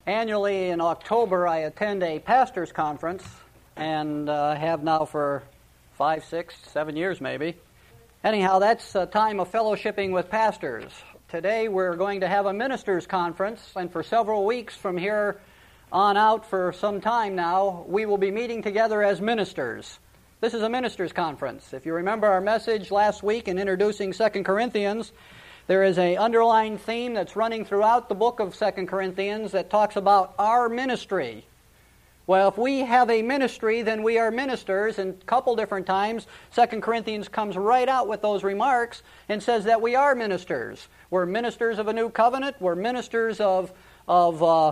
Annually in October, I attend a pastor's conference, and have now for 5, 6, 7 years maybe. Anyhow, that's a time of fellowshipping with pastors. Today we're going to have a ministers' conference, and for several weeks from here on out for some time now, we will be meeting together as ministers. This is a ministers' conference. If you remember our message last week in introducing 2 Corinthians, there is an underlying theme that's running throughout the book of 2 Corinthians that talks about our ministry. Well, if we have a ministry, then we are ministers, and a couple different times 2 Corinthians comes right out with those remarks and says that we are ministers. We're ministers of a new covenant. We're ministers of the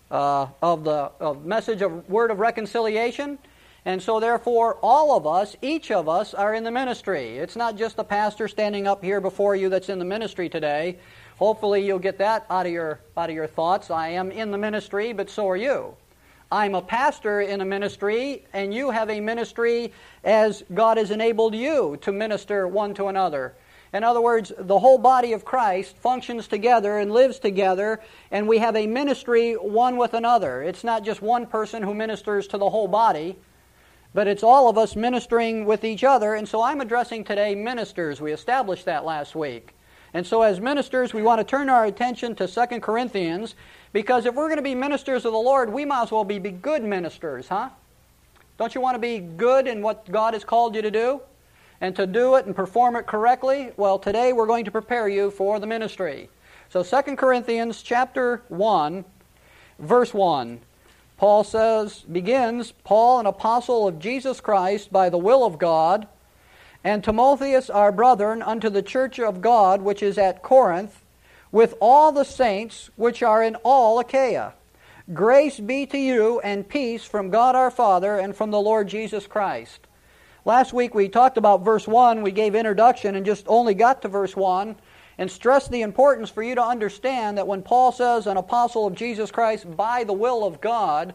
message of word of reconciliation. And so therefore, all of us, each of us, are in the ministry. It's not just the pastor standing up here before you that's in the ministry today. Hopefully you'll get that out of your thoughts. I am in the ministry, but so are you. I'm a pastor in a ministry, and you have a ministry as God has enabled you to minister one to another. In other words, the whole body of Christ functions together and lives together, and we have a ministry one with another. It's not just one person who ministers to the whole body, but it's all of us ministering with each other. And so I'm addressing today ministers. We established that last week. And so as ministers, we want to turn our attention to 2 Corinthians, because if we're going to be ministers of the Lord, we might as well be good ministers, huh? Don't you want to be good in what God has called you to do? And to do it and perform it correctly? Well, today we're going to prepare you for the ministry. So 2 Corinthians chapter 1, verse 1. Paul begins, Paul, an apostle of Jesus Christ by the will of God, and Timotheus our brethren unto the church of God which is at Corinth, with all the saints which are in all Achaia. Grace be to you and peace from God our Father and from the Lord Jesus Christ. Last week we talked about verse 1, we gave introduction and just only got to verse 1, and stressed the importance for you to understand that when Paul says an apostle of Jesus Christ by the will of God,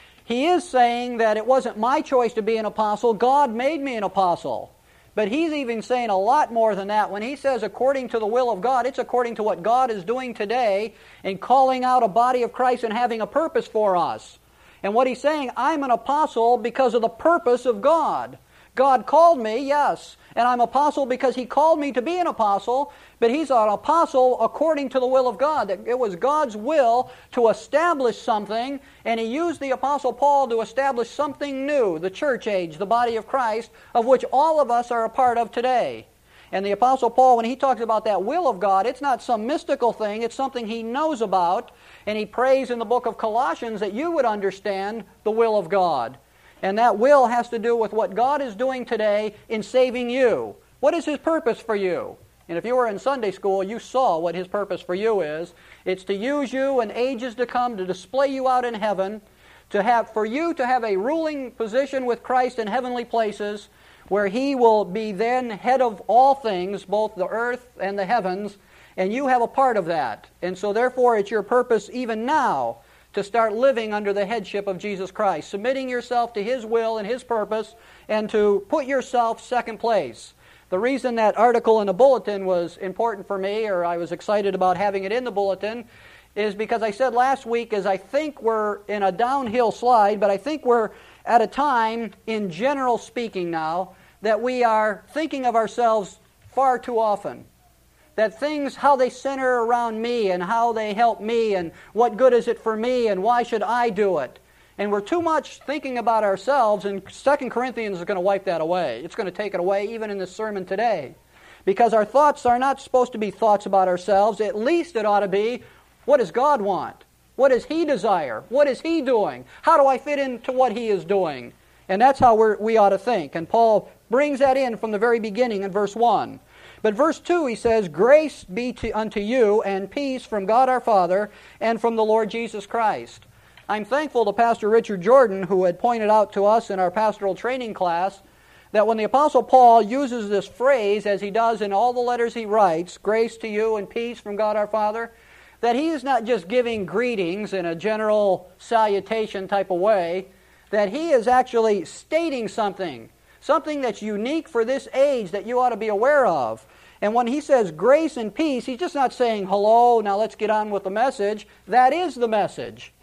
he is saying that it wasn't my choice to be an apostle, God made me an apostle. But he's even saying a lot more than that. When he says according to the will of God, it's according to what God is doing today in calling out a body of Christ and having a purpose for us. And what he's saying, I'm an apostle because of the purpose of God. God called me, yes, and I'm an apostle because He called me to be an apostle, but he's an apostle according to the will of God. That it was God's will to establish something, and He used the Apostle Paul to establish something new, the church age, the body of Christ, of which all of us are a part of today. And the Apostle Paul, when he talks about that will of God, it's not some mystical thing, it's something he knows about, and he prays in the book of Colossians that you would understand the will of God. And that will has to do with what God is doing today in saving you. What is His purpose for you? And if you were in Sunday school, you saw what His purpose for you is. It's to use you in ages to come, to display you out in heaven, for you to have a ruling position with Christ in heavenly places, where He will be then head of all things, both the earth and the heavens, and you have a part of that. And so therefore it's your purpose even now to start living under the headship of Jesus Christ, submitting yourself to His will and His purpose, and to put yourself second place. The reason that article in the bulletin was important for me, or I was excited about having it in the bulletin, is because I said last week is I think we're in a downhill slide, but I think we're at a time, in general speaking now, that we are thinking of ourselves far too often. That things, how they center around me and how they help me and what good is it for me and why should I do it. And we're too much thinking about ourselves, and 2 Corinthians is going to wipe that away. It's going to take it away even in this sermon today. Because our thoughts are not supposed to be thoughts about ourselves. At least it ought to be, what does God want? What does He desire? What is He doing? How do I fit into what He is doing? And that's how we ought to think. And Paul brings that in from the very beginning in verse 1. But verse 2, he says, Grace be unto you and peace from God our Father and from the Lord Jesus Christ. I'm thankful to Pastor Richard Jordan, who had pointed out to us in our pastoral training class that when the Apostle Paul uses this phrase, as he does in all the letters he writes, grace to you and peace from God our Father, that he is not just giving greetings in a general salutation type of way, that he is actually stating something that's unique for this age that you ought to be aware of. And when he says grace and peace, he's just not saying, hello, now let's get on with the message. That is the message.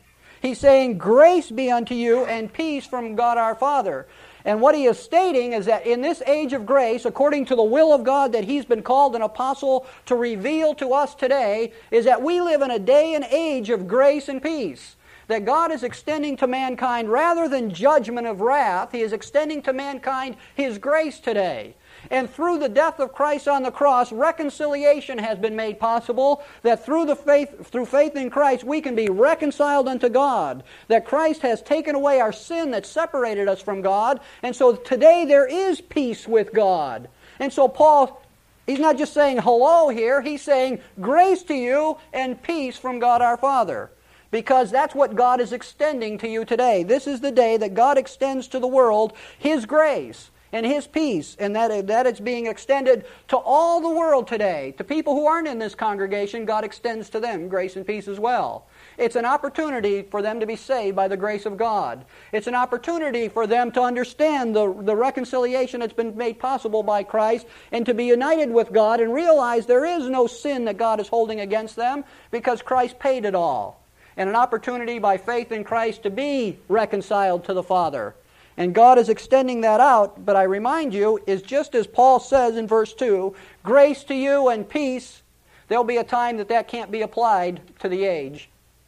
He's saying, grace be unto you and peace from God our Father. And what he is stating is that in this age of grace, according to the will of God that he's been called an apostle to reveal to us today, is that we live in a day and age of grace and peace. That God is extending to mankind, rather than judgment of wrath, He is extending to mankind His grace today. And through the death of Christ on the cross, reconciliation has been made possible, that through faith in Christ we can be reconciled unto God, that Christ has taken away our sin that separated us from God, and so today there is peace with God. And so Paul, he's not just saying hello here, he's saying grace to you and peace from God our Father. Because that's what God is extending to you today. This is the day that God extends to the world His grace and His peace, and that it's being extended to all the world today. To people who aren't in this congregation, God extends to them grace and peace as well. It's an opportunity for them to be saved by the grace of God. It's an opportunity for them to understand the reconciliation that's been made possible by Christ, and to be united with God and realize there is no sin that God is holding against them because Christ paid it all. And an opportunity by faith in Christ to be reconciled to the Father. And God is extending that out, but I remind you, is just as Paul says in verse 2, grace to you and peace, there'll be a time that can't be applied to the age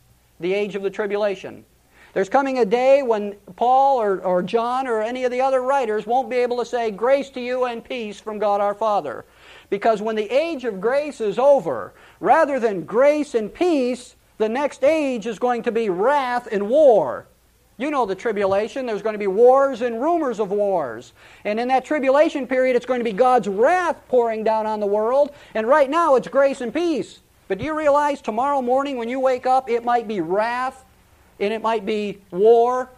of the tribulation. There's coming a day when Paul or John or any of the other writers won't be able to say, grace to you and peace from God our Father. Because when the age of grace is over, rather than grace and peace, the next age is going to be wrath and war. You know the tribulation. There's going to be wars and rumors of wars. And in that tribulation period, it's going to be God's wrath pouring down on the world. And right now, it's grace and peace. But do you realize tomorrow morning when you wake up, it might be wrath and it might be war?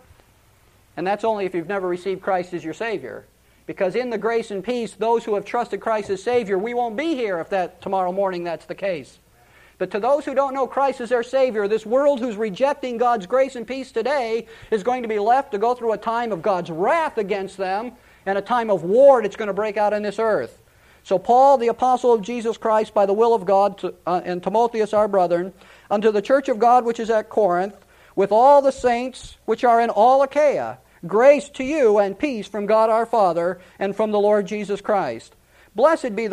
And that's only if you've never received Christ as your Savior. Because in the grace and peace, those who have trusted Christ as Savior, we won't be here if that tomorrow morning that's the case. But to those who don't know Christ as their Savior, this world who's rejecting God's grace and peace today is going to be left to go through a time of God's wrath against them and a time of war that's going to break out on this earth. So Paul, the apostle of Jesus Christ, by the will of God, and Timotheus our brethren, unto the church of God which is at Corinth, with all the saints which are in all Achaia, grace to you and peace from God our Father and from the Lord Jesus Christ. Blessed be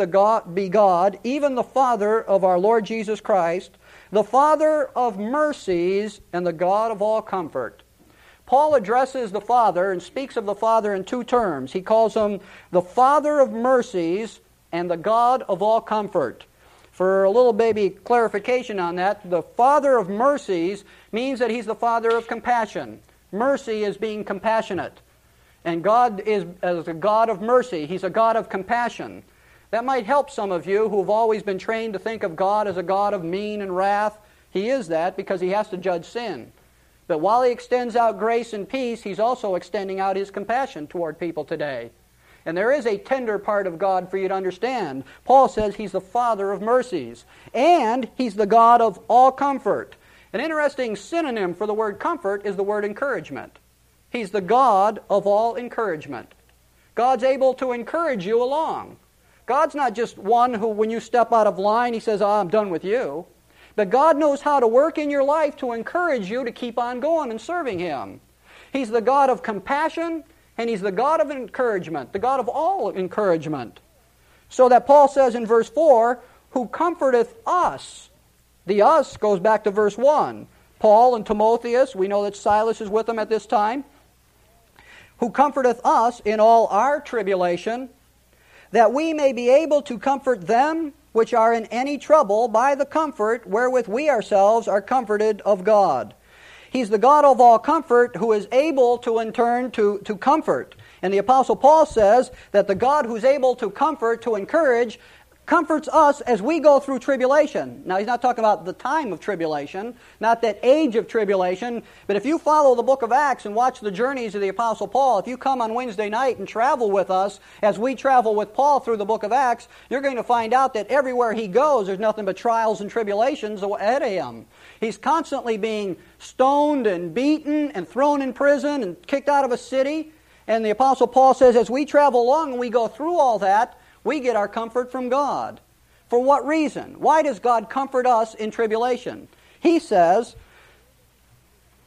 God, even the Father of our Lord Jesus Christ, the Father of mercies and the God of all comfort. Paul addresses the Father and speaks of the Father in two terms. He calls him the Father of mercies and the God of all comfort. For a little baby clarification on that, the Father of mercies means that He's the Father of compassion. Mercy is being compassionate. And God is as a God of mercy. He's a God of compassion. That might help some of you who have always been trained to think of God as a God of mean and wrath. He is that because He has to judge sin. But while He extends out grace and peace, He's also extending out His compassion toward people today. And there is a tender part of God for you to understand. Paul says He's the Father of mercies. And He's the God of all comfort. An interesting synonym for the word comfort is the word encouragement. He's the God of all encouragement. God's able to encourage you along. God's not just one who, when you step out of line, He says, I'm done with you. But God knows how to work in your life to encourage you to keep on going and serving Him. He's the God of compassion, and He's the God of encouragement, the God of all encouragement. So that Paul says in verse 4, who comforteth us. The us goes back to verse 1. Paul and Timotheus, we know that Silas is with them at this time. Who comforteth us in all our tribulation, that we may be able to comfort them which are in any trouble by the comfort wherewith we ourselves are comforted of God. He's the God of all comfort who is able to in turn to comfort. And the Apostle Paul says that the God who's able to comfort, to encourage, comforts us as we go through tribulation. Now, he's not talking about the time of tribulation, not that age of tribulation, but if you follow the book of Acts and watch the journeys of the Apostle Paul, if you come on Wednesday night and travel with us as we travel with Paul through the book of Acts, you're going to find out that everywhere he goes, there's nothing but trials and tribulations ahead of him. He's constantly being stoned and beaten and thrown in prison and kicked out of a city. And the Apostle Paul says, as we travel along and we go through all that, we get our comfort from God. For what reason? Why does God comfort us in tribulation? He says,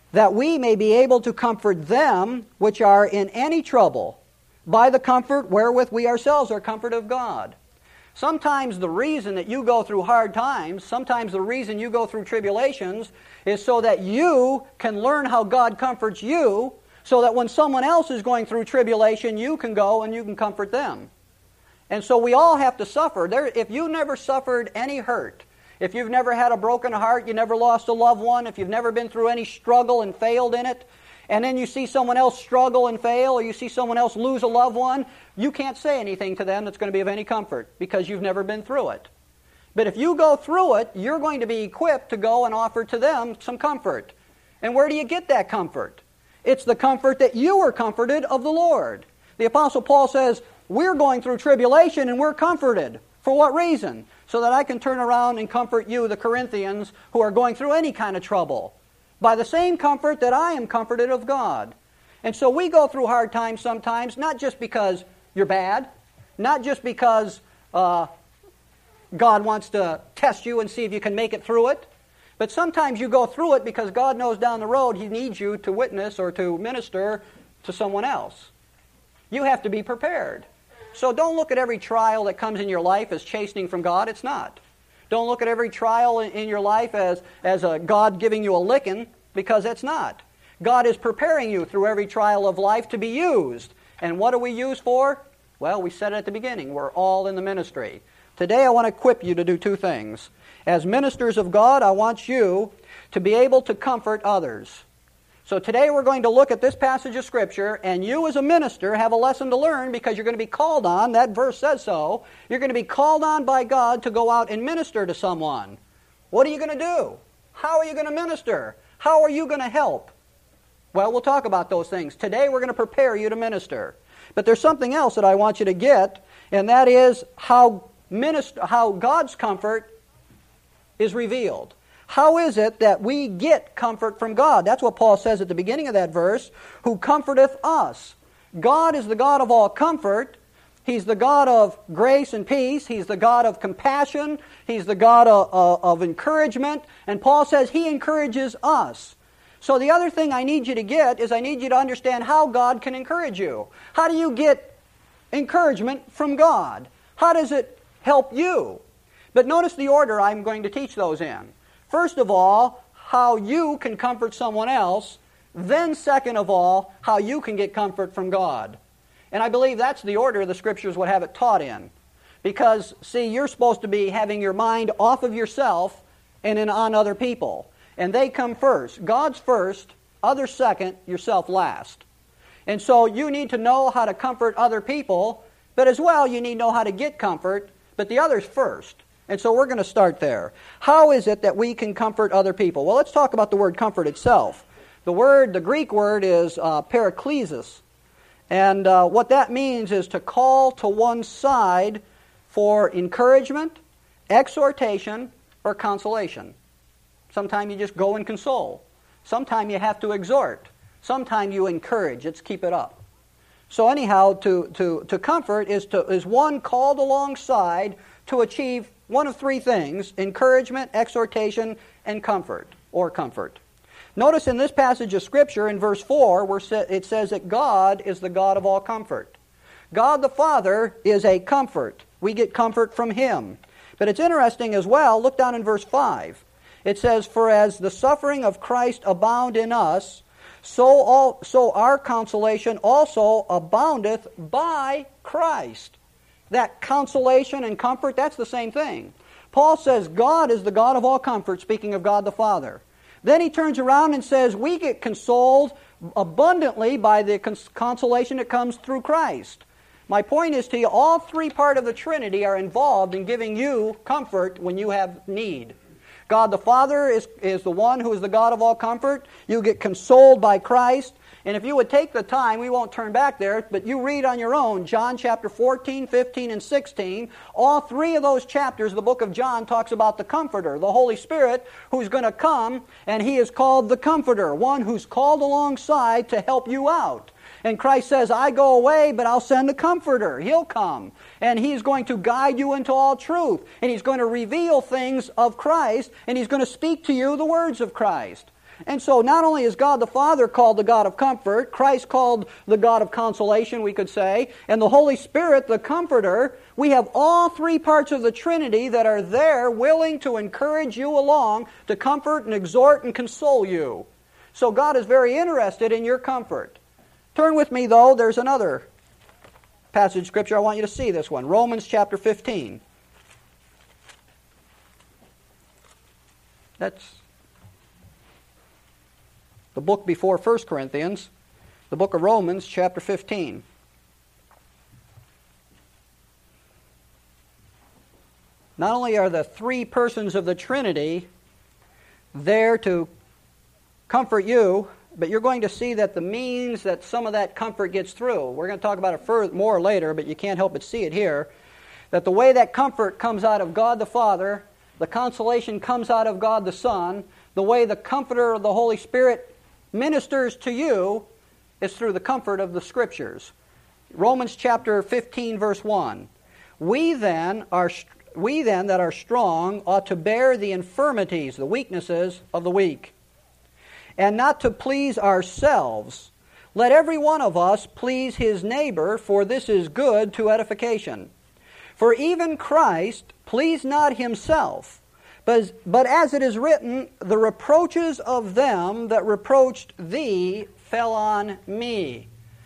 that we may be able to comfort them which are in any trouble, by the comfort wherewith we ourselves are comforted of God. Sometimes the reason that you go through hard times, sometimes the reason you go through tribulations, is so that you can learn how God comforts you, so that when someone else is going through tribulation, you can go and you can comfort them. And so we all have to suffer. If you never suffered any hurt, if you've never had a broken heart, you never lost a loved one, if you've never been through any struggle and failed in it, and then you see someone else struggle and fail, or you see someone else lose a loved one, you can't say anything to them that's going to be of any comfort because you've never been through it. But if you go through it, you're going to be equipped to go and offer to them some comfort. And where do you get that comfort? It's the comfort that you were comforted of the Lord. The Apostle Paul says, we're going through tribulation and we're comforted. For what reason? So that I can turn around and comfort you, the Corinthians, who are going through any kind of trouble, by the same comfort that I am comforted of God. And so we go through hard times sometimes, not just because you're bad, not just because God wants to test you and see if you can make it through it, but sometimes you go through it because God knows down the road He needs you to witness or to minister to someone else. You have to be prepared. So don't look at every trial that comes in your life as chastening from God. It's not. Don't look at every trial in your life as a God giving you a licking, because it's not. God is preparing you through every trial of life to be used. And what are we used for? Well, we said it at the beginning. We're all in the ministry. Today I want to equip you to do two things. As ministers of God, I want you to be able to comfort others. So today we're going to look at this passage of Scripture, and you as a minister have a lesson to learn because you're going to be called on, that verse says so, you're going to be called on by God to go out and minister to someone. What are you going to do? How are you going to minister? How are you going to help? Well, we'll talk about those things. Today we're going to prepare you to minister. But there's something else that I want you to get, and that is how God's comfort is revealed. How is it that we get comfort from God? That's what Paul says at the beginning of that verse, who comforteth us. God is the God of all comfort. He's the God of grace and peace. He's the God of compassion. He's the God of encouragement. And Paul says He encourages us. So the other thing I need you to get is I need you to understand how God can encourage you. How do you get encouragement from God? How does it help you? But notice the order I'm going to teach those in. First of all, how you can comfort someone else. Then second of all, how you can get comfort from God. And I believe that's the order the Scriptures would have it taught in. Because, see, you're supposed to be having your mind off of yourself and on other people. And they come first. God's first, others second, yourself last. And so you need to know how to comfort other people, but as well you need to know how to get comfort, but the others first. And so we're going to start there. How is it that we can comfort other people? Well, let's talk about the word comfort itself. The Greek word is paraklesis. And what that means is to call to one side for encouragement, exhortation, or consolation. Sometimes you just go and console. Sometimes you have to exhort. Sometimes you encourage. It's keep it up. So anyhow, to comfort is one called alongside to achieve one of three things: encouragement, exhortation, and comfort, or comfort. Notice in this passage of Scripture in verse 4, where it says that God is the God of all comfort. God the Father is a comfort. We get comfort from Him. But it's interesting as well, look down in verse 5. It says, "For as the suffering of Christ abound in us, so our consolation also aboundeth by Christ." That consolation and comfort, that's the same thing. Paul says God is the God of all comfort, speaking of God the Father. Then he turns around and says we get consoled abundantly by the consolation that comes through Christ. My point is to you, all three parts of the Trinity are involved in giving you comfort when you have need. God the Father is the one who is the God of all comfort. You get consoled by Christ. And if you would take the time, we won't turn back there, but you read on your own, John chapter 14, 15, and 16. All three of those chapters, the book of John talks about the Comforter, the Holy Spirit, who's going to come, and He is called the Comforter, one who's called alongside to help you out. And Christ says, I go away, but I'll send the Comforter. He'll come. And He's going to guide you into all truth. And He's going to reveal things of Christ. And He's going to speak to you the words of Christ. And so not only is God the Father called the God of comfort, Christ called the God of consolation, we could say, and the Holy Spirit, the Comforter, we have all three parts of the Trinity that are there willing to encourage you along, to comfort and exhort and console you. So God is very interested in your comfort. Turn with me, though, there's another passage of Scripture. I want you to see this one. Romans chapter 15. That's the book before 1 Corinthians, the book of Romans, chapter 15. Not only are the three persons of the Trinity there to comfort you, but you're going to see that the means that some of that comfort gets through. We're going to talk about it more later, but you can't help but see it here. That the way that comfort comes out of God the Father, the consolation comes out of God the Son, the way the Comforter of the Holy Spirit ministers to you is through the comfort of the Scriptures. Romans chapter 15, verse 1. We then that are strong ought to bear the infirmities, the weaknesses of the weak, and not to please ourselves. Let every one of us please his neighbor, for this is good to edification. For even Christ pleased not himself, but as it is written, the reproaches of them that reproached thee fell on me.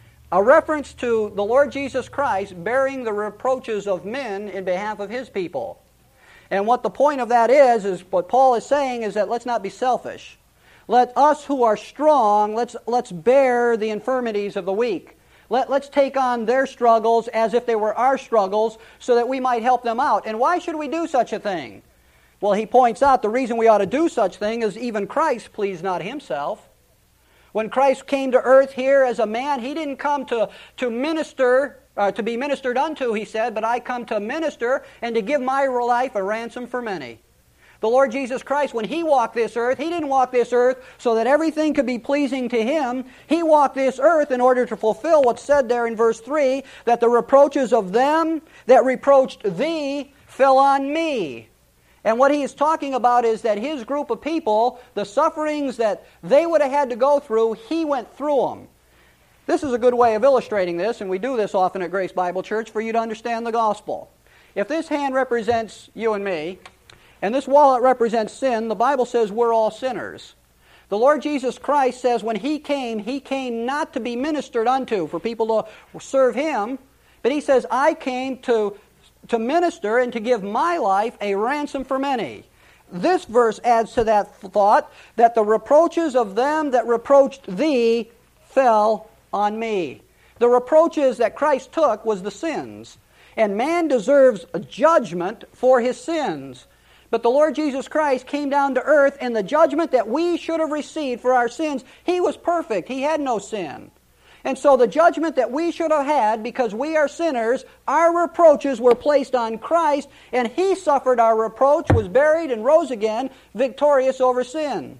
A reference to the Lord Jesus Christ bearing the reproaches of men in behalf of his people. And what the point of that is what Paul is saying is that let's not be selfish. Let us who are strong, let's bear the infirmities of the weak. Let's take on their struggles as if they were our struggles so that we might help them out. And why should we do such a thing? Well, he points out the reason we ought to do such thing is even Christ pleased not himself. When Christ came to earth here as a man, he didn't come to minister, to be ministered unto, he said, but I come to minister and to give my life a ransom for many. The Lord Jesus Christ, when he walked this earth, he didn't walk this earth so that everything could be pleasing to him. He walked this earth in order to fulfill what's said there in verse 3, that the reproaches of them that reproached thee fell on me. And what he is talking about is that his group of people, the sufferings that they would have had to go through, he went through them. This is a good way of illustrating this, and we do this often at Grace Bible Church for you to understand the gospel. If this hand represents you and me, and this wallet represents sin, the Bible says we're all sinners. The Lord Jesus Christ says when he came not to be ministered unto, for people to serve him, but he says, I came to minister and to give my life a ransom for many. This verse adds to that thought that the reproaches of them that reproached thee fell on me. The reproaches that Christ took was the sins. And man deserves a judgment for his sins. But the Lord Jesus Christ came down to earth, and the judgment that we should have received for our sins, he was perfect. He had no sin. And so the judgment that we should have had, because we are sinners, our reproaches were placed on Christ, and he suffered our reproach, was buried, and rose again, victorious over sin.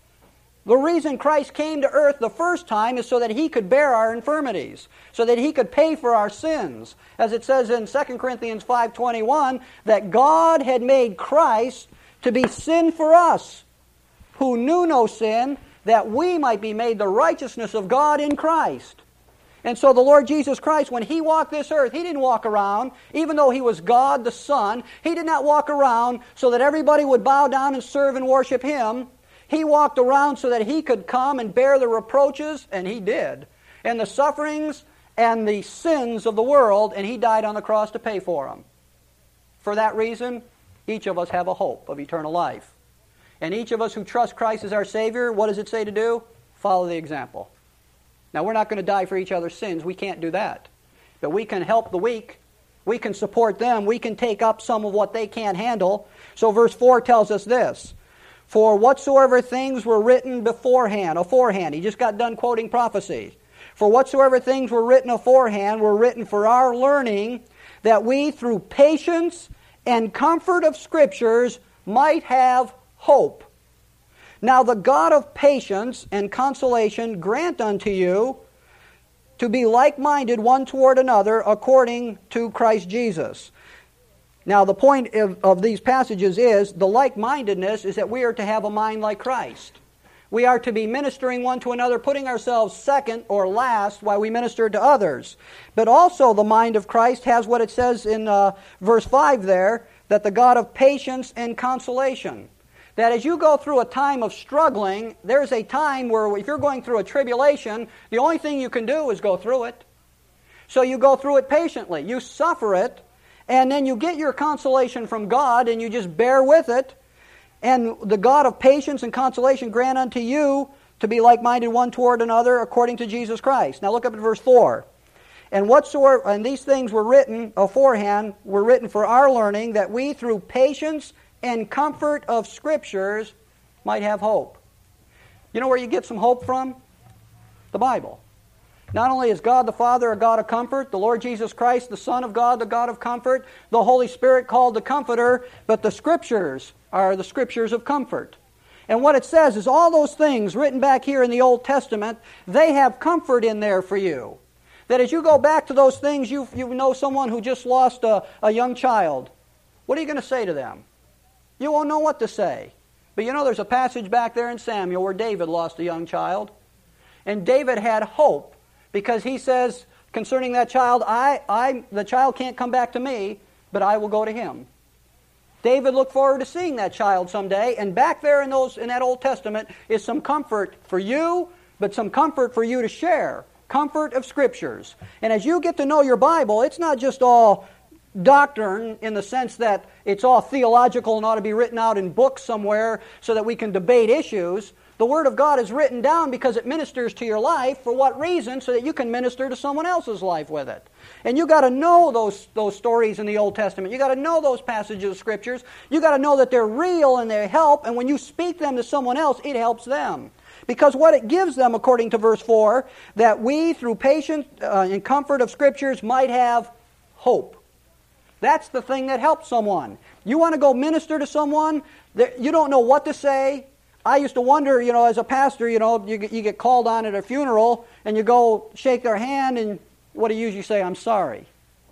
The reason Christ came to earth the first time is so that he could bear our infirmities, so that he could pay for our sins. As it says in 2 Corinthians 5:21, that God had made Christ to be sin for us, who knew no sin, that we might be made the righteousness of God in Christ. And so the Lord Jesus Christ, when he walked this earth, he didn't walk around, even though he was God the Son, he did not walk around so that everybody would bow down and serve and worship him. He walked around so that he could come and bear the reproaches, and he did, and the sufferings and the sins of the world, and he died on the cross to pay for them. For that reason, each of us have a hope of eternal life. And each of us who trust Christ as our Savior, what does it say to do? Follow the example. Now, we're not going to die for each other's sins. We can't do that. But we can help the weak. We can support them. We can take up some of what they can't handle. So verse 4 tells us this. For whatsoever things were written aforehand. He just got done quoting prophecy. For whatsoever things were written aforehand were written for our learning, that we through patience and comfort of Scriptures might have hope. Now the God of patience and consolation grant unto you to be like-minded one toward another according to Christ Jesus. Now the point of these passages is the like-mindedness is that we are to have a mind like Christ. We are to be ministering one to another, putting ourselves second or last while we minister to others. But also the mind of Christ has what it says in verse 5 there, that the God of patience and consolation. That as you go through a time of struggling, there's a time where if you're going through a tribulation, the only thing you can do is go through it. So you go through it patiently. You suffer it, and then you get your consolation from God, and you just bear with it. And the God of patience and consolation grant unto you to be like-minded one toward another according to Jesus Christ. Now look up at verse 4. And these things were written aforehand, were written for our learning, that we through patience and comfort of Scriptures might have hope. You know where you get some hope from? The Bible. Not only is God the Father a God of comfort, the Lord Jesus Christ, the Son of God, the God of comfort, the Holy Spirit called the Comforter, but the Scriptures are the Scriptures of comfort. And what it says is all those things written back here in the Old Testament, they have comfort in there for you. That as you go back to those things, you know someone who just lost a young child. What are you going to say to them? You won't know what to say. But you know there's a passage back there in Samuel where David lost a young child. And David had hope because he says concerning that child, the child can't come back to me, but I will go to him. David looked forward to seeing that child someday, and back there in that Old Testament is some comfort for you, but some comfort for you to share. Comfort of Scriptures. And as you get to know your Bible, it's not just all doctrine in the sense that it's all theological and ought to be written out in books somewhere so that we can debate issues. The Word of God is written down because it ministers to your life. For what reason? So that you can minister to someone else's life with it. And you got to know those stories in the Old Testament. You got to know those passages of Scriptures. You got to know that they're real and they help. And when you speak them to someone else, it helps them. Because what it gives them, according to verse 4, that we, through patience and comfort of Scriptures, might have hope. That's the thing that helps someone. You want to go minister to someone, you don't know what to say. I used to wonder, as a pastor, you get called on at a funeral, and you go shake their hand, and what do you usually say? I'm sorry.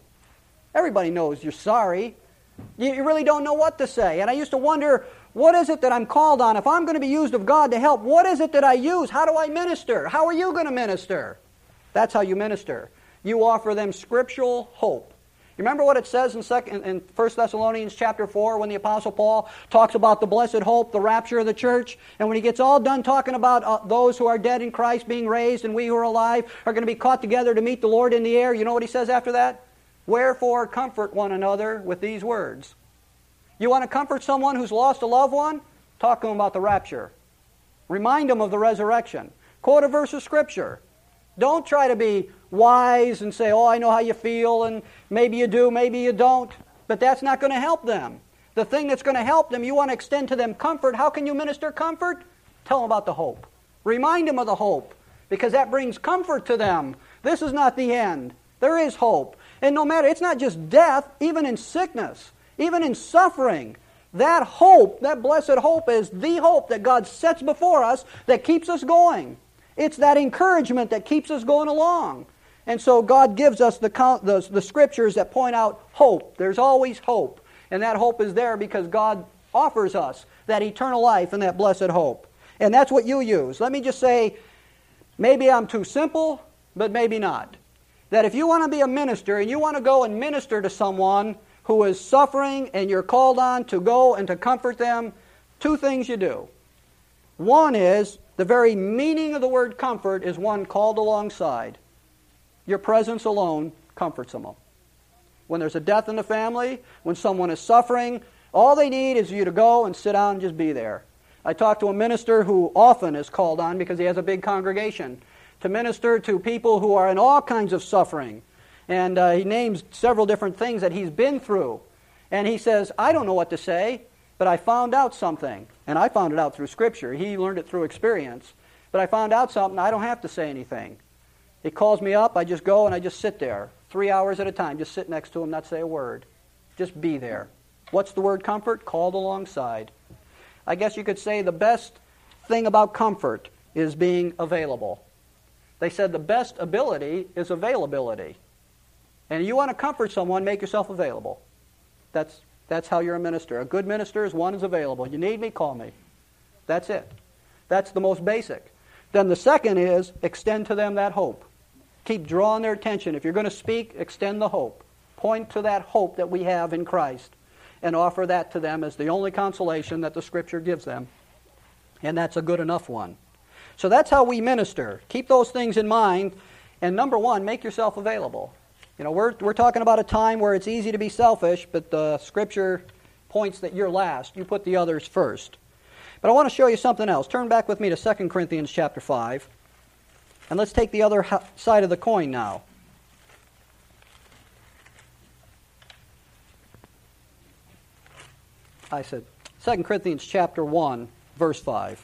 Everybody knows you're sorry. You really don't know what to say. And I used to wonder, what is it that I'm called on? If I'm going to be used of God to help, what is it that I use? How do I minister? How are you going to minister? That's how you minister. You offer them scriptural hope. You remember what it says in 1 Thessalonians chapter 4 when the Apostle Paul talks about the blessed hope, the rapture of the church? And when he gets all done talking about those who are dead in Christ being raised and we who are alive are going to be caught together to meet the Lord in the air, you know what he says after that? Wherefore comfort one another with these words. You want to comfort someone who's lost a loved one? Talk to them about the rapture. Remind them of the resurrection. Quote a verse of Scripture. Don't try to be wise and say, I know how you feel, and maybe you do, maybe you don't. But that's not going to help them. The thing that's going to help them, you want to extend to them comfort. How can you minister comfort? Tell them about the hope. Remind them of the hope, because that brings comfort to them. This is not the end. There is hope. And no matter, it's not just death, even in sickness, even in suffering, that hope, that blessed hope is the hope that God sets before us that keeps us going. It's that encouragement that keeps us going along. And so God gives us the Scriptures that point out hope. There's always hope. And that hope is there because God offers us that eternal life and that blessed hope. And that's what you use. Let me just say, maybe I'm too simple, but maybe not. That if you want to be a minister and you want to go and minister to someone who is suffering and you're called on to go and to comfort them, two things you do. One is, the very meaning of the word comfort is one called alongside. Your presence alone comforts them. When there's a death in the family, when someone is suffering, all they need is you to go and sit down and just be there. I talked to a minister who often is called on because he has a big congregation to minister to people who are in all kinds of suffering. And he names several different things that he's been through. And he says, I don't know what to say, but I found out something. And I found it out through Scripture. He learned it through experience. But I found out something. I don't have to say anything. He calls me up. I just go and I just sit there 3 hours at a time. Just sit next to him, not say a word. Just be there. What's the word comfort? Called alongside. I guess you could say the best thing about comfort is being available. They said the best ability is availability. And you want to comfort someone, make yourself available. That's how you're a minister. A good minister is one who's available. You need me, call me. That's it. That's the most basic. Then the second is extend to them that hope. Keep drawing their attention. If you're going to speak, extend the hope. Point to that hope that we have in Christ and offer that to them as the only consolation that the Scripture gives them. And that's a good enough one. So that's how we minister. Keep those things in mind. And number one, make yourself available. You know, we're talking about a time where it's easy to be selfish, but the Scripture points that you're last. You put the others first. But I want to show you something else. Turn back with me to 2 Corinthians chapter 5. And let's take the other side of the coin now. I said 2 Corinthians chapter 1, verse 5.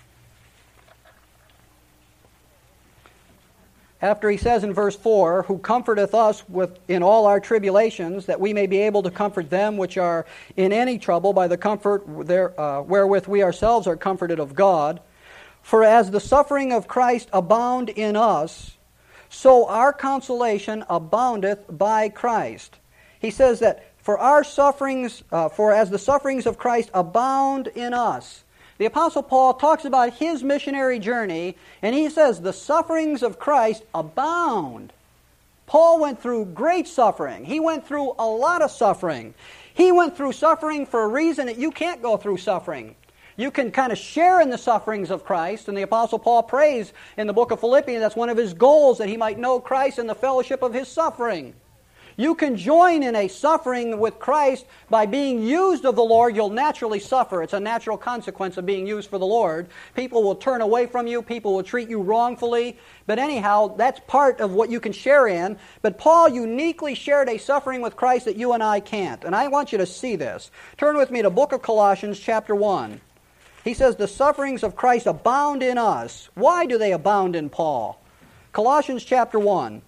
After he says in verse 4, who comforteth us in all our tribulations, that we may be able to comfort them which are in any trouble by the comfort wherewith we ourselves are comforted of God. For as the suffering of Christ abound in us, so our consolation aboundeth by Christ. He says that for as the sufferings of Christ abound in us. The Apostle Paul talks about his missionary journey, and he says the sufferings of Christ abound. Paul went through great suffering. He went through a lot of suffering. He went through suffering for a reason that you can't go through suffering. You can kind of share in the sufferings of Christ, and the Apostle Paul prays in the book of Philippians, that's one of his goals, that he might know Christ and the fellowship of his suffering. You can join in a suffering with Christ by being used of the Lord. You'll naturally suffer. It's a natural consequence of being used for the Lord. People will turn away from you. People will treat you wrongfully. But anyhow, that's part of what you can share in. But Paul uniquely shared a suffering with Christ that you and I can't. And I want you to see this. Turn with me to the book of Colossians chapter 1. He says the sufferings of Christ abound in us. Why do they abound in Paul? Colossians chapter 1.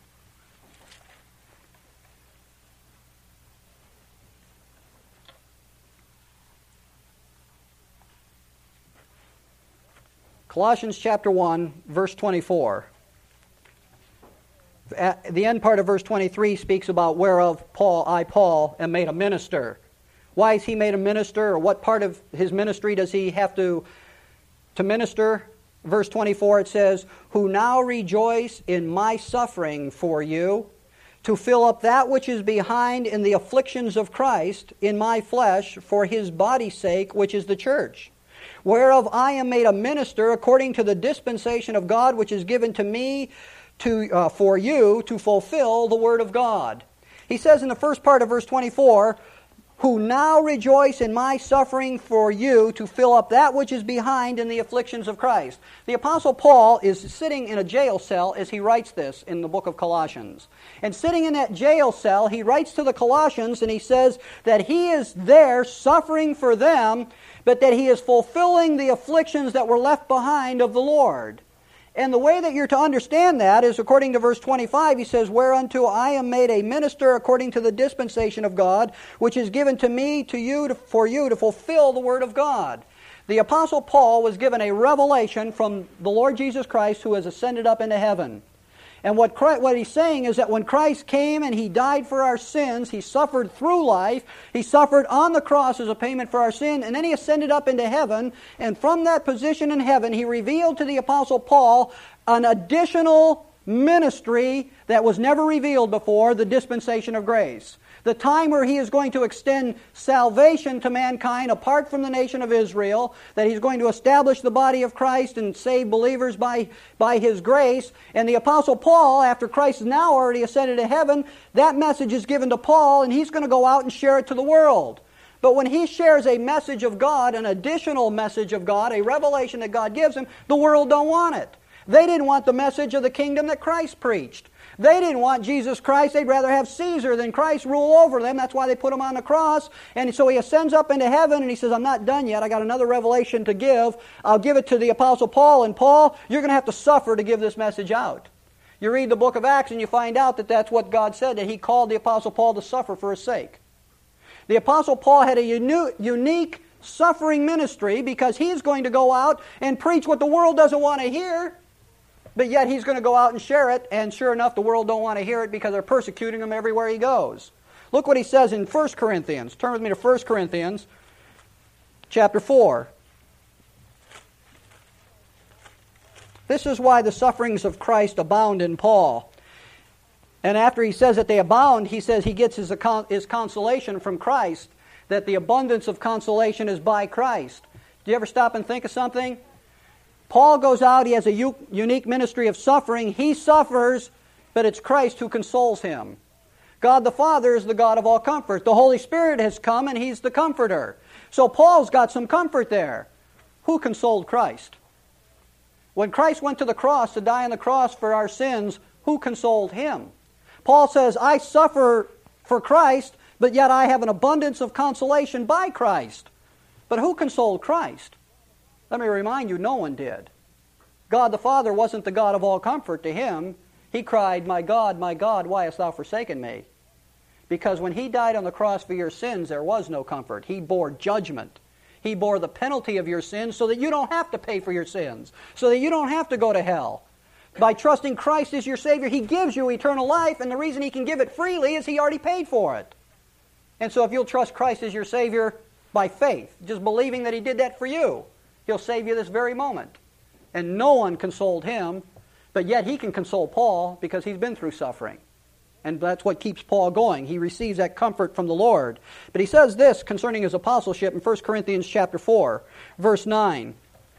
Colossians chapter 1, verse 24. The end part of verse 23 speaks about whereof Paul, am made a minister. Why is he made a minister, or what part of his ministry does he have to minister? Verse 24 it says, who now rejoice in my suffering for you, to fill up that which is behind in the afflictions of Christ in my flesh for his body's sake, which is the church. Whereof I am made a minister according to the dispensation of God which is given to me for you to fulfill the word of God. He says in the first part of verse 24, who now rejoice in my suffering for you to fill up that which is behind in the afflictions of Christ. The Apostle Paul is sitting in a jail cell as he writes this in the book of Colossians. And sitting in that jail cell, he writes to the Colossians and he says that he is there suffering for them, but that he is fulfilling the afflictions that were left behind of the Lord. And the way that you're to understand that is according to verse 25, he says, whereunto I am made a minister according to the dispensation of God, which is given to me, for you to fulfill the word of God. The Apostle Paul was given a revelation from the Lord Jesus Christ, who has ascended up into heaven. And what he's saying is that when Christ came and he died for our sins, he suffered through life, he suffered on the cross as a payment for our sin, and then he ascended up into heaven, and from that position in heaven, he revealed to the Apostle Paul an additional ministry that was never revealed before, the dispensation of grace. The time where he is going to extend salvation to mankind apart from the nation of Israel, that he's going to establish the body of Christ and save believers by his grace. And the Apostle Paul, after Christ is now already ascended to heaven, that message is given to Paul, and he's going to go out and share it to the world. But when he shares a message of God, an additional message of God, a revelation that God gives him, the world don't want it. They didn't want the message of the kingdom that Christ preached. They didn't want Jesus Christ. They'd rather have Caesar than Christ rule over them. That's why they put him on the cross. And so he ascends up into heaven and he says, I'm not done yet. I got another revelation to give. I'll give it to the Apostle Paul. And Paul, you're going to have to suffer to give this message out. You read the book of Acts and you find out that that's what God said, that he called the Apostle Paul to suffer for his sake. The Apostle Paul had a unique suffering ministry because he's going to go out and preach what the world doesn't want to hear. But yet he's going to go out and share it, and sure enough, the world don't want to hear it because they're persecuting him everywhere he goes. Look what he says in 1 Corinthians. Turn with me to 1 Corinthians chapter 4. This is why the sufferings of Christ abound in Paul. And after he says that they abound, he says he gets his consolation from Christ, that the abundance of consolation is by Christ. Do you ever stop and think of something? Paul goes out, he has a unique ministry of suffering. He suffers, but it's Christ who consoles him. God the Father is the God of all comfort. The Holy Spirit has come and He's the Comforter. So Paul's got some comfort there. Who consoled Christ? When Christ went to the cross to die on the cross for our sins, who consoled Him? Paul says, I suffer for Christ, but yet I have an abundance of consolation by Christ. But who consoled Christ? Let me remind you, no one did. God the Father wasn't the God of all comfort to Him. He cried, my God, why hast thou forsaken me? Because when He died on the cross for your sins, there was no comfort. He bore judgment. He bore the penalty of your sins so that you don't have to pay for your sins, so that you don't have to go to hell. By trusting Christ as your Savior, He gives you eternal life, and the reason He can give it freely is He already paid for it. And so if you'll trust Christ as your Savior by faith, just believing that He did that for you, He'll save you this very moment. And no one consoled Him, but yet He can console Paul because he's been through suffering. And that's what keeps Paul going. He receives that comfort from the Lord. But he says this concerning his apostleship in 1 Corinthians chapter 4, verse 9.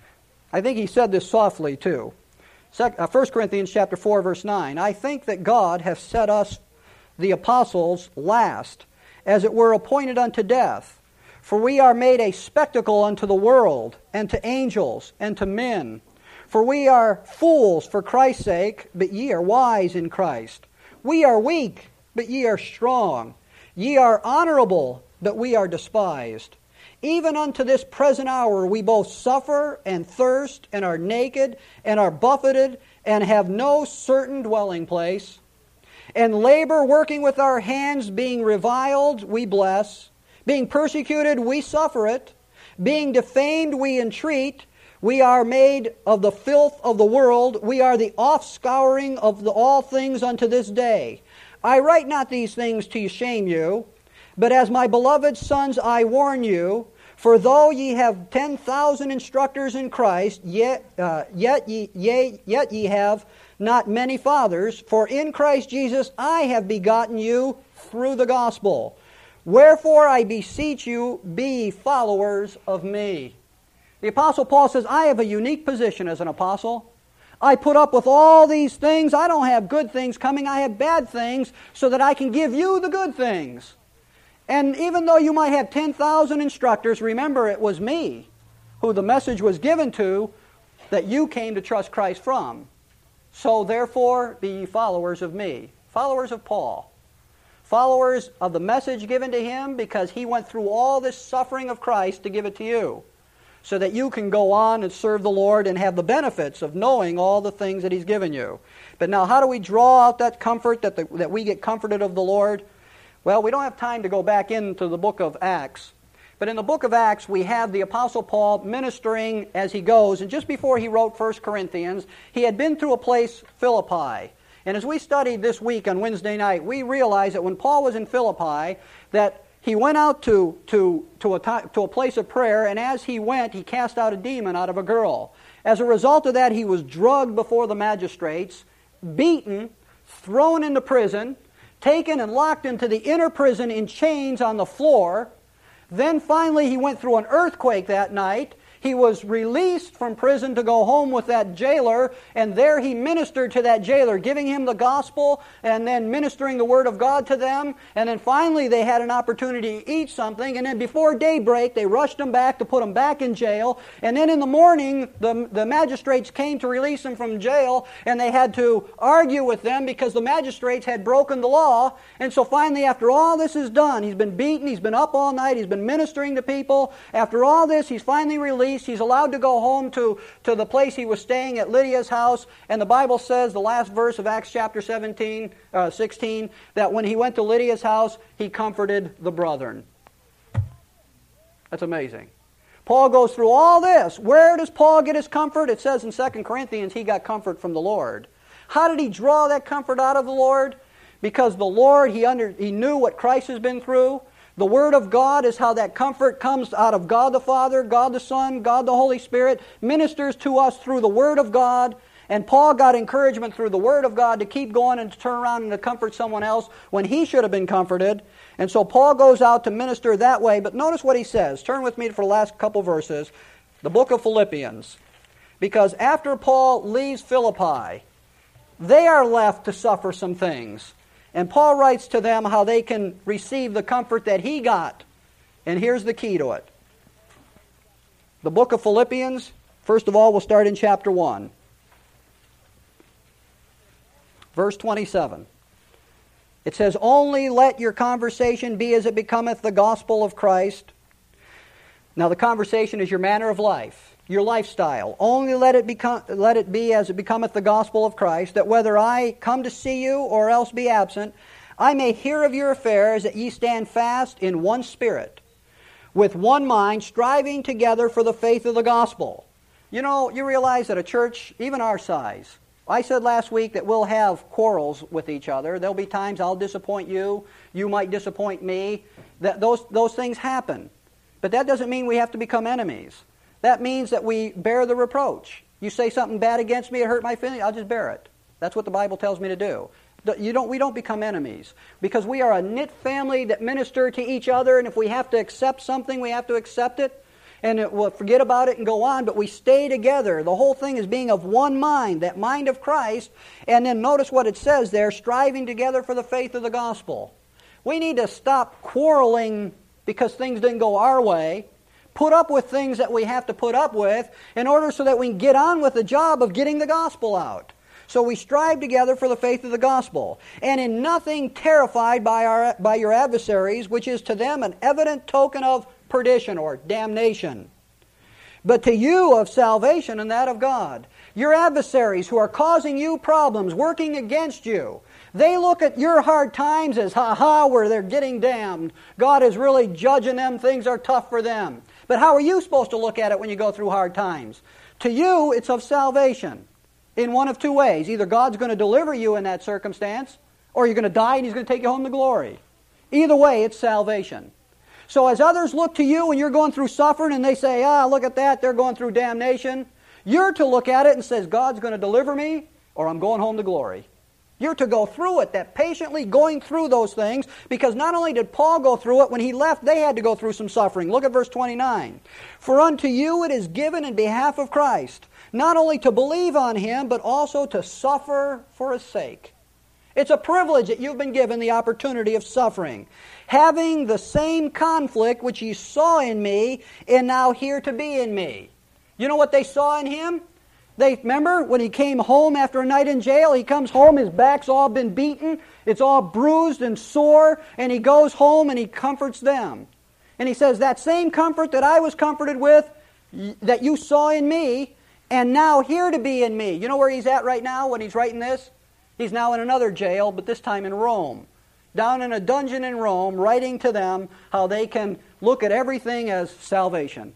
I think he said this softly too. 1 Corinthians chapter 4, verse 9. I think that God hath set us, the apostles, last, as it were appointed unto death. For we are made a spectacle unto the world, and to angels, and to men. For we are fools for Christ's sake, but ye are wise in Christ. We are weak, but ye are strong. Ye are honorable, but we are despised. Even unto this present hour we both suffer and thirst, and are naked, and are buffeted, and have no certain dwelling place. And labor working with our hands, being reviled, we bless. Being persecuted, we suffer it. Being defamed, we entreat. We are made of the filth of the world. We are the offscouring of all things unto this day. I write not these things to shame you, but as my beloved sons I warn you, for though ye have 10,000 instructors in Christ, yet ye have not many fathers, for in Christ Jesus I have begotten you through the gospel. Wherefore I beseech you, be followers of me. The Apostle Paul says, I have a unique position as an apostle. I put up with all these things. I don't have good things coming. I have bad things so that I can give you the good things. And even though you might have 10,000 instructors, remember it was me who the message was given to that you came to trust Christ from. So therefore, be ye followers of me. Followers of Paul. Followers of the message given to him because he went through all this suffering of Christ to give it to you, so that you can go on and serve the Lord and have the benefits of knowing all the things that He's given you. But now, how do we draw out that comfort, that we get comforted of the Lord? Well, we don't have time to go back into the book of Acts. But in the book of Acts, we have the Apostle Paul ministering as he goes. And just before he wrote 1 Corinthians, he had been through a place, Philippi. And as we studied this week on Wednesday night, we realized that when Paul was in Philippi, that he went out to a place of prayer, and as he went, he cast out a demon out of a girl. As a result of that, he was drugged before the magistrates, beaten, thrown into prison, taken and locked into the inner prison in chains on the floor. Then finally he went through an earthquake that night. He was released from prison to go home with that jailer, and there he ministered to that jailer, giving him the gospel and then ministering the word of God to them. And then finally they had an opportunity to eat something, and then before daybreak they rushed him back to put him back in jail. And then in the morning the magistrates came to release him from jail, and they had to argue with them because the magistrates had broken the law. And so finally, after all this is done, he's been beaten, he's been up all night, he's been ministering to people. After all this, he's finally released. He's allowed to go home to the place he was staying at Lydia's house. And the Bible says, the last verse of Acts chapter 16, that when he went to Lydia's house, he comforted the brethren. That's amazing. Paul goes through all this. Where does Paul get his comfort? It says in 2 Corinthians, he got comfort from the Lord. How did he draw that comfort out of the Lord? Because the Lord, he knew what Christ has been through. The Word of God is how that comfort comes out of God the Father, God the Son, God the Holy Spirit, ministers to us through the Word of God. And Paul got encouragement through the Word of God to keep going and to turn around and to comfort someone else when he should have been comforted. And so Paul goes out to minister that way. But notice what he says. Turn with me for the last couple verses. The book of Philippians. Because after Paul leaves Philippi, they are left to suffer some things. And Paul writes to them how they can receive the comfort that he got. And here's the key to it. The book of Philippians, first of all, we'll start in chapter 1. Verse 27. It says, "Only let your conversation be as it becometh the gospel of Christ." Now the conversation is your manner of life, your lifestyle. "Only let it be as it becometh the gospel of Christ, that whether I come to see you or else be absent, I may hear of your affairs, that ye stand fast in one spirit, with one mind, striving together for the faith of the gospel." You know, you realize that a church, even our size, I said last week that we'll have quarrels with each other. There'll be times I'll disappoint you. You might disappoint me. Those things happen. But that doesn't mean we have to become enemies. That means that we bear the reproach. You say something bad against me, it hurt my feelings, I'll just bear it. That's what the Bible tells me to do. We don't become enemies. Because we are a knit family that minister to each other, and if we have to accept something, we have to accept it. And we'll forget about it and go on, but we stay together. The whole thing is being of one mind, that mind of Christ. And then notice what it says there, striving together for the faith of the gospel. We need to stop quarreling because things didn't go our way. Put up with things that we have to put up with in order so that we can get on with the job of getting the gospel out. So we strive together for the faith of the gospel. And in nothing terrified by your adversaries, which is to them an evident token of perdition or damnation, but to you of salvation and that of God. Your adversaries who are causing you problems, working against you, they look at your hard times as where they're getting damned. God is really judging them. Things are tough for them. But how are you supposed to look at it when you go through hard times? To you, it's of salvation in one of two ways. Either God's going to deliver you in that circumstance, or you're going to die and He's going to take you home to glory. Either way, it's salvation. So as others look to you and you're going through suffering and they say, look at that, they're going through damnation, you're to look at it and say, God's going to deliver me or I'm going home to glory. You're to go through it, that patiently going through those things, because not only did Paul go through it, when he left, they had to go through some suffering. Look at verse 29. "For unto you it is given in behalf of Christ, not only to believe on Him, but also to suffer for His sake." It's a privilege that you've been given the opportunity of suffering. "Having the same conflict which ye saw in me, and now here to be in me." You know what they saw in him? They remember when he came home after a night in jail, he comes home, his back's all been beaten, it's all bruised and sore, and he goes home and he comforts them. And he says, that same comfort that I was comforted with, that you saw in me, and now here to be in me. You know where he's at right now when he's writing this? He's now in another jail, but this time in Rome. Down in a dungeon in Rome, writing to them how they can look at everything as salvation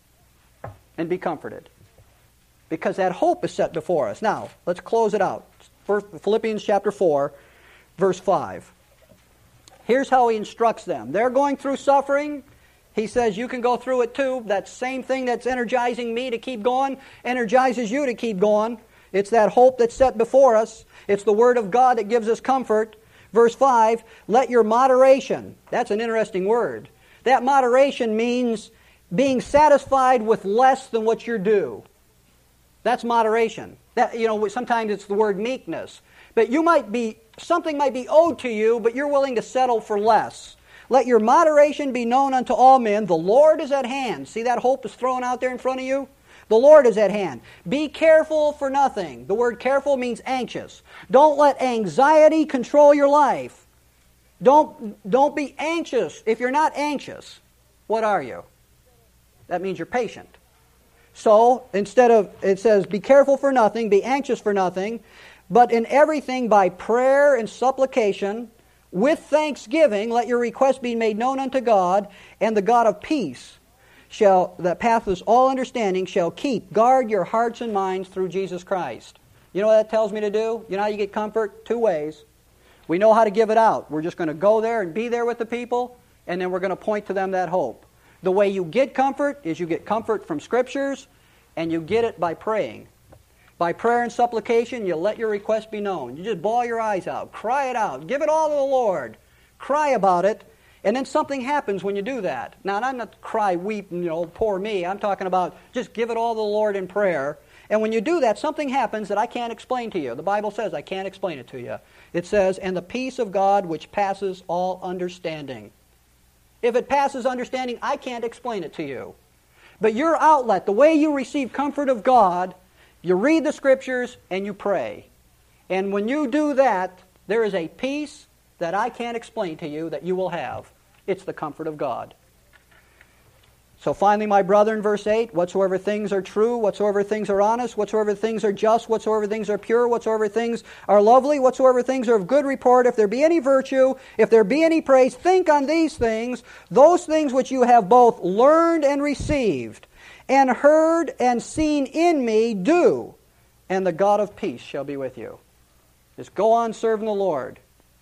and be comforted. Because that hope is set before us. Now, let's close it out. Philippians chapter 4, verse 5. Here's how he instructs them. They're going through suffering. He says, you can go through it too. That same thing that's energizing me to keep going energizes you to keep going. It's that hope that's set before us. It's the Word of God that gives us comfort. Verse 5, let your moderation, that's an interesting word. That moderation means being satisfied with less than what you're due. That's moderation. That, sometimes it's the word meekness. But something might be owed to you, but you're willing to settle for less. Let your moderation be known unto all men. The Lord is at hand. See that hope is thrown out there in front of you? The Lord is at hand. Be careful for nothing. The word careful means anxious. Don't let anxiety control your life. Don't be anxious. If you're not anxious, what are you? That means you're patient. So, it says, be careful for nothing, be anxious for nothing, but in everything by prayer and supplication, with thanksgiving, let your requests be made known unto God, and the God of peace, that passeth all understanding, shall guard your hearts and minds through Jesus Christ. You know what that tells me to do? You know how you get comfort? Two ways. We know how to give it out. We're just going to go there and be there with the people, and then we're going to point to them that hope. The way you get comfort is you get comfort from Scriptures, and you get it by praying. By prayer and supplication, you let your request be known. You just bawl your eyes out. Cry it out. Give it all to the Lord. Cry about it. And then something happens when you do that. Now, I'm not cry, weep, poor me. I'm talking about just give it all to the Lord in prayer. And when you do that, something happens that I can't explain to you. The Bible says I can't explain it to you. It says, and the peace of God which passes all understanding. If it passes understanding, I can't explain it to you. But your outlet, the way you receive comfort of God, you read the Scriptures and you pray. And when you do that, there is a peace that I can't explain to you that you will have. It's the comfort of God. So finally, my brother, in verse 8, whatsoever things are true, whatsoever things are honest, whatsoever things are just, whatsoever things are pure, whatsoever things are lovely, whatsoever things are of good report, if there be any virtue, if there be any praise, think on these things, those things which you have both learned and received, and heard and seen in me, do, and the God of peace shall be with you. Just go on serving the Lord.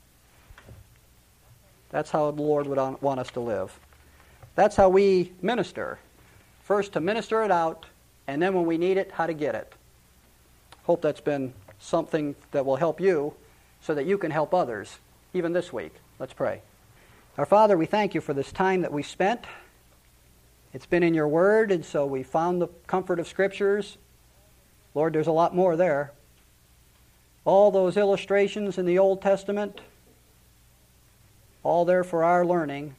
That's how the Lord would want us to live. That's how we minister. First, to minister it out, and then when we need it, how to get it. Hope that's been something that will help you so that you can help others, even this week. Let's pray. Our Father, we thank you for this time that we spent. It's been in your Word, and so we found the comfort of Scriptures. Lord, there's a lot more there. All those illustrations in the Old Testament, all there for our learning.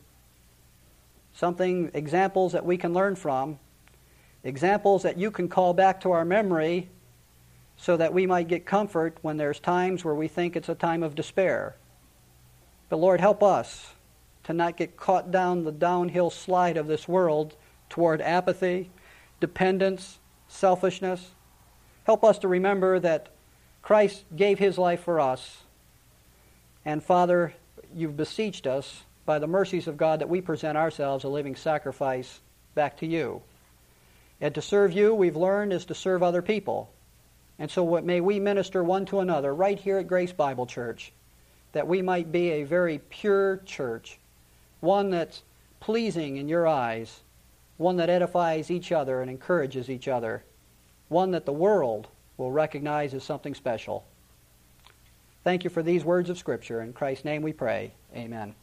Examples that we can learn from, examples that you can call back to our memory so that we might get comfort when there's times where we think it's a time of despair. But Lord, help us to not get caught down the downhill slide of this world toward apathy, dependence, selfishness. Help us to remember that Christ gave His life for us. And Father, you've beseeched us by the mercies of God that we present ourselves a living sacrifice back to you. And to serve you, we've learned, is to serve other people. And so may we minister one to another right here at Grace Bible Church, that we might be a very pure church, one that's pleasing in your eyes, one that edifies each other and encourages each other, one that the world will recognize as something special. Thank you for these words of Scripture. In Christ's name we pray. Amen.